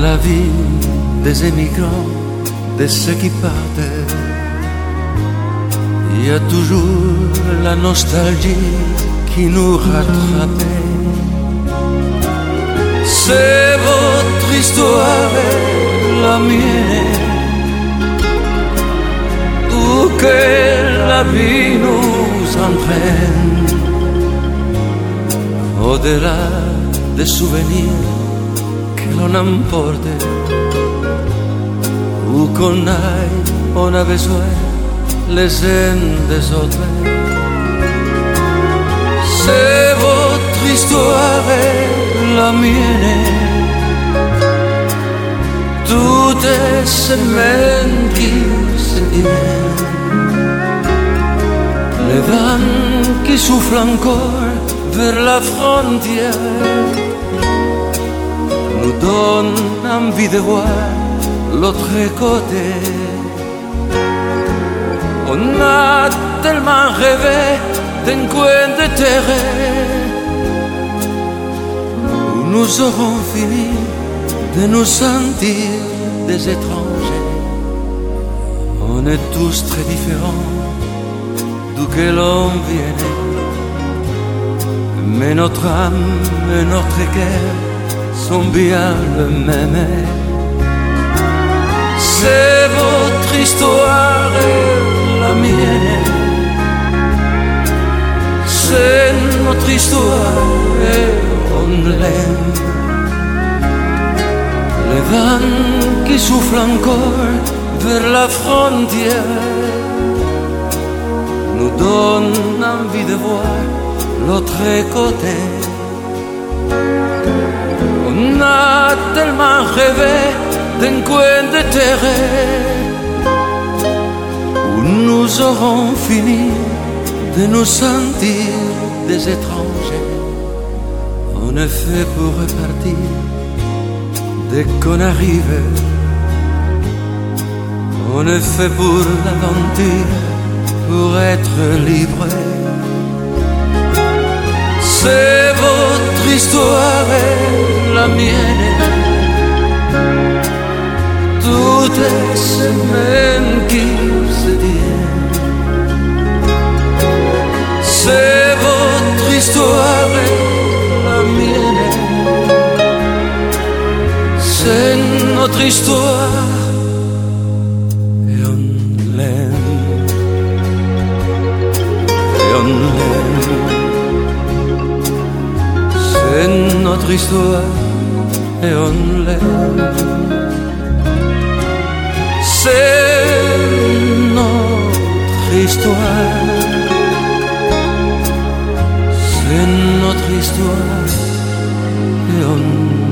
la vie des émigrants, de ceux qui partent, il y a toujours la nostalgie qui nous rattrape. C'est votre histoire et la mienne, où que la vie nous entraîne, au-delà des souvenirs que l'on emporte. Où qu'on aille, on a besoin les uns des autres. C'est votre histoire et la mienne, toutes les semaines qui se tiennent. Les vents qui soufflent encore vers la frontière nous donnent envie de voir l'autre côté. On a tellement rêvé d'un coin de terre où nous aurons fini de nous sentir des étrangers. On est tous très différents d'où que l'on vienne, mais notre âme et notre cœur sont bien le même. C'est votre histoire et la mienne, c'est notre histoire et on l'aime. Les vents qui soufflent encore vers la frontière nous donnent envie de voir l'autre côté. On a tellement rêvé d'un coin de terre où nous aurons fini de nous sentir des étrangers. On est fait pour repartir dès qu'on arrive, on est fait pour l'aventure, pour être libre. C'est votre histoire et la mienne, toutes les semaines qui se tiennent. C'est votre histoire et la mienne, c'est notre histoire et on l'aime, et on l'aime. C'est notre histoire et on l'aime. C'est notre histoire, c'est notre histoire et on